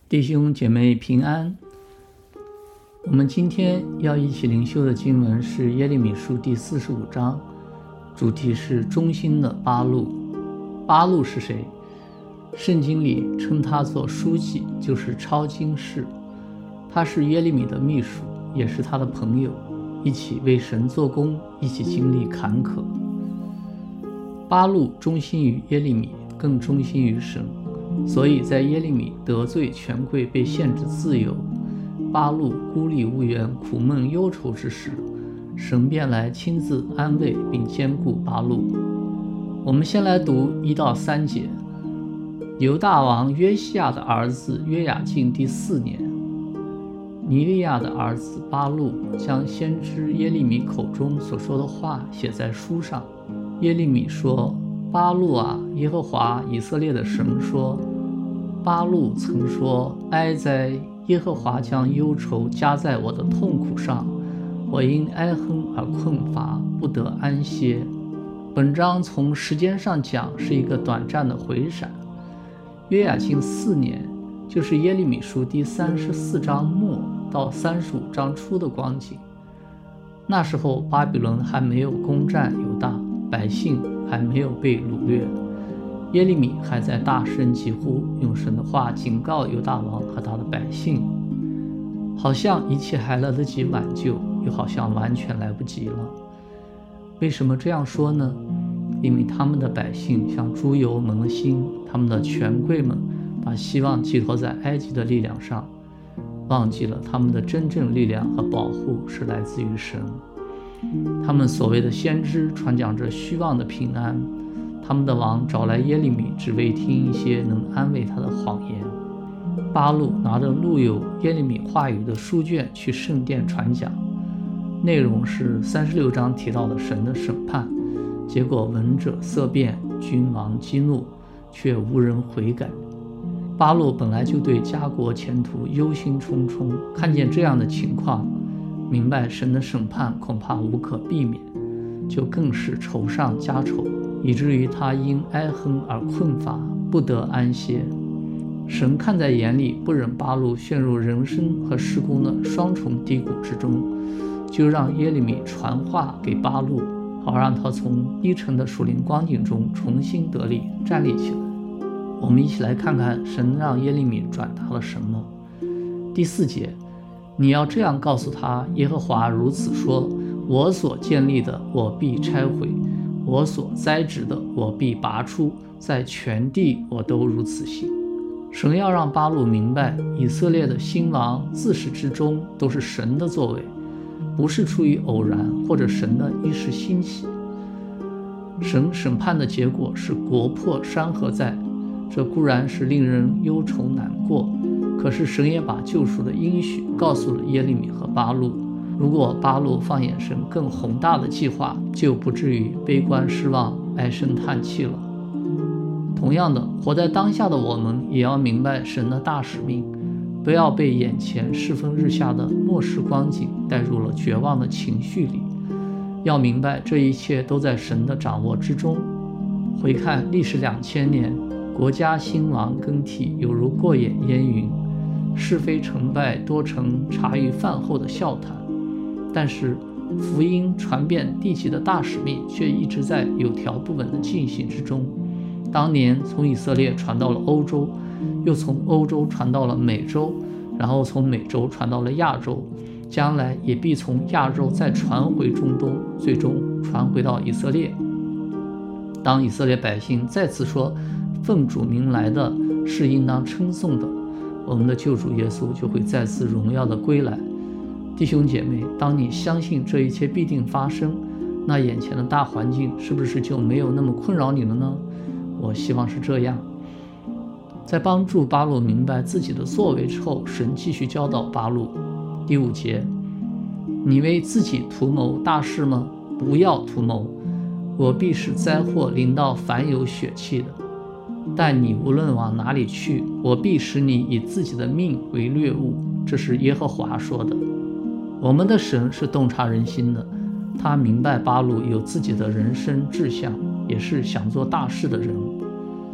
弟兄姐妹平安。我们今天要一起灵修的经文是耶利米书第45章，主题是忠心的巴录。巴录是谁？圣经里称他做书记，就是抄经士。他是耶利米的秘书，也是他的朋友，一起为神做工，一起经历坎坷。巴录忠心于耶利米，更忠心于神，所以在耶利米得罪权贵，被限制自由，巴录孤立无援，苦闷忧愁之时，神便来亲自安慰并兼顾巴录。我们先来读1到3节。犹大王约西亚的儿子约雅敬第4年，尼利亚的儿子巴录将先知耶利米口中所说的话写在书上。耶利米说：巴录啊，耶和华以色列的神说，巴录曾说，哀哉，耶和华将忧愁加在我的痛苦上，我因哀哼而困乏，不得安歇。本章从时间上讲是一个短暂的回闪，约雅敬4年，就是耶利米书第34章末到35章初的光景。那时候巴比伦还没有攻占犹大，百姓还没有被掳掠，耶利米还在大声疾呼，用神的话警告犹大王和他的百姓，好像一切还来得及挽救，又好像完全来不及了。为什么这样说呢？因为他们的百姓像猪油蒙了心，他们的权贵们把希望寄托在埃及的力量上，忘记了他们的真正力量和保护是来自于神。他们所谓的先知传讲着虚妄的平安，他们的王找来耶利米，只为听一些能安慰他的谎言。巴录拿着录有耶利米话语的书卷去圣殿传讲，内容是36章提到的神的审判，结果闻者色变，君王激怒，却无人悔改。巴录本来就对家国前途忧心忡忡，看见这样的情况，明白神的审判恐怕无可避免，就更是愁上加愁，以至于他因哀哼而困乏，不得安歇。神看在眼里，不忍巴录陷入人生和事工的双重低谷之中，就让耶利米传话给巴录，好让他从低沉的属灵光景中重新得力，站立起来。我们一起来看看神让耶利米转达了什么。第4节，你要这样告诉他，耶和华如此说，我所建立的我必拆毁，我所栽植的我必拔出，在全地我都如此行。神要让巴录明白，以色列的兴亡自始至终都是神的作为，不是出于偶然或者神的一时兴起。神审判的结果是国破山河在，这固然是令人忧愁难过，可是神也把救赎的应许告诉了耶利米和巴录。如果巴录放眼神更宏大的计划，就不至于悲观失望，唉声叹气了。同样的，活在当下的我们也要明白神的大使命，不要被眼前世风日下的末世光景带入了绝望的情绪里，要明白这一切都在神的掌握之中。回看历史2000年，国家兴亡更替犹如过眼烟云，是非成败多成茶余饭后的笑谈，但是福音传遍地极的大使命却一直在有条不紊的进行之中。当年从以色列传到了欧洲，又从欧洲传到了美洲，然后从美洲传到了亚洲，将来也必从亚洲再传回中东，最终传回到以色列。当以色列百姓再次说奉主名来的是应当称颂的，我们的救主耶稣就会再次荣耀的归来。弟兄姐妹，当你相信这一切必定发生，那眼前的大环境是不是就没有那么困扰你了呢？我希望是这样。在帮助巴录明白自己的作为之后，神继续教导巴录。第5节，你为自己图谋大事吗？不要图谋，我必使灾祸临到凡有血气的。但你无论往哪里去，我必使你以自己的命为掠物，这是耶和华说的。我们的神是洞察人心的，他明白巴录有自己的人生志向，也是想做大事的人。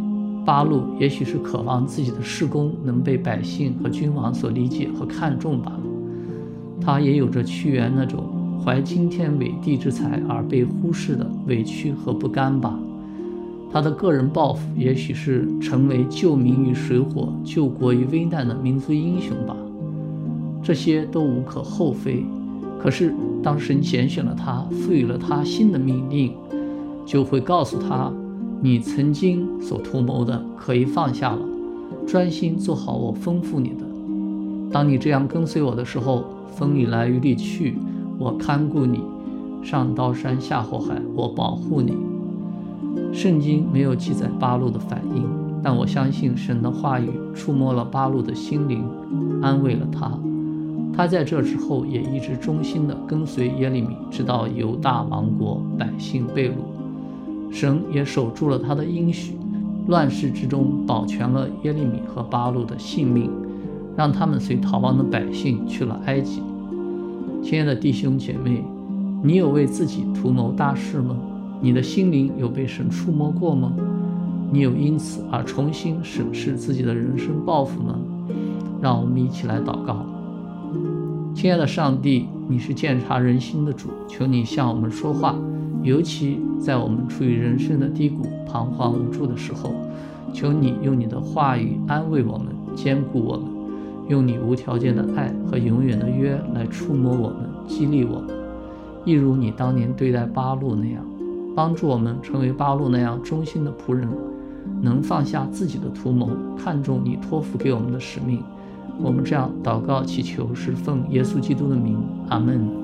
巴录也许是渴望自己的事工能被百姓和君王所理解和看重吧。他也有着屈原那种怀惊天伟地之才而被忽视的委屈和不甘吧。他的个人抱负也许是成为救民于水火、救国于危难的民族英雄吧。这些都无可厚非。可是当神拣选了他，赋予了他新的命令，就会告诉他，你曾经所图谋的可以放下了，专心做好我吩咐你的。当你这样跟随我的时候，风里来雨里去，我看顾你，上刀山下火海，我保护你。圣经没有记载巴录的反应，但我相信神的话语触摸了巴录的心灵，安慰了他。他在这之后也一直忠心地跟随耶利米，直到犹大亡国，百姓被掳。神也守住了他的应许，乱世之中保全了耶利米和巴录的性命，让他们随逃亡的百姓去了埃及。亲爱的弟兄姐妹，你有为自己图谋大事吗？你的心灵有被神触摸过吗？你有因此而重新审视自己的人生抱负呢？让我们一起来祷告。亲爱的上帝，你是鉴察人心的主，求你向我们说话，尤其在我们处于人生的低谷、彷徨无助的时候，求你用你的话语安慰我们，坚固我们，用你无条件的爱和永远的约来触摸我们，激励我们，一如你当年对待巴录那样，帮助我们成为巴录那样忠心的仆人，能放下自己的图谋，看重你托付给我们的使命。我们这样祷告祈求，是奉耶稣基督的名，阿们。